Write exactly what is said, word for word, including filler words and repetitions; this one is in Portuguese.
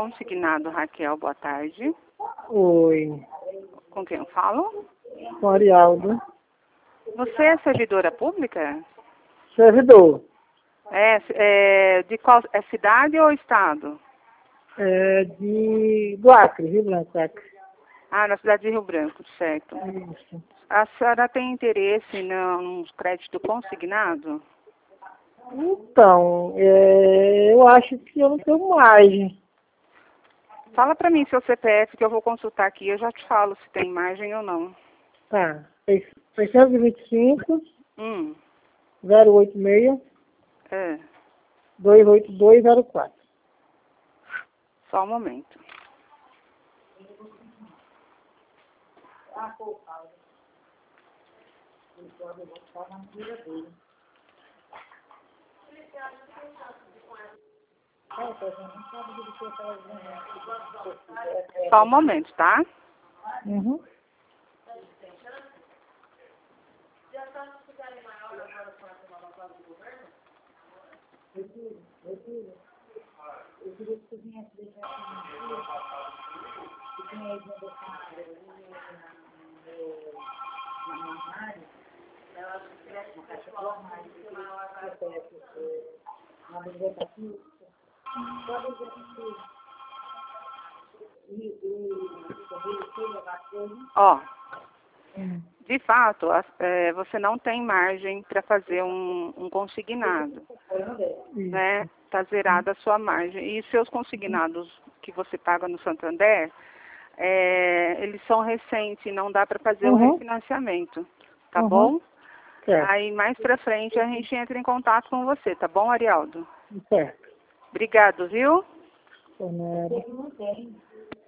consignado, Raquel, boa tarde. Oi, Com quem eu falo? com Arialdo. Você é servidora pública? Servidor. É, é de qual é cidade ou estado? É de, do Acre, Rio Branco, Acre. Ah, na cidade de Rio Branco, certo. Isso. A senhora tem interesse num crédito consignado? Então, é, eu acho que eu não tenho margem. Fala para mim seu C P F que eu vou consultar aqui, eu já te falo se tem margem ou não. Tá, seiscentos e vinte e cinco, Hum, zero oito seis, é, dois oito dois zero quatro. só um momento. Só um momento, tá? Uhum. Ó, Hum. de fato, as- é, você não tem margem para fazer um, um consignado, né? Está zerada a sua margem. E seus consignados que você paga no Santander, é, eles são recentes, não dá para fazer o Uhum. refinanciamento, tá Uhum. bom? Certo, Aí mais para frente a gente entra em contato com você, tá bom, Arialdo? certo. Obrigado, viu? Por nada.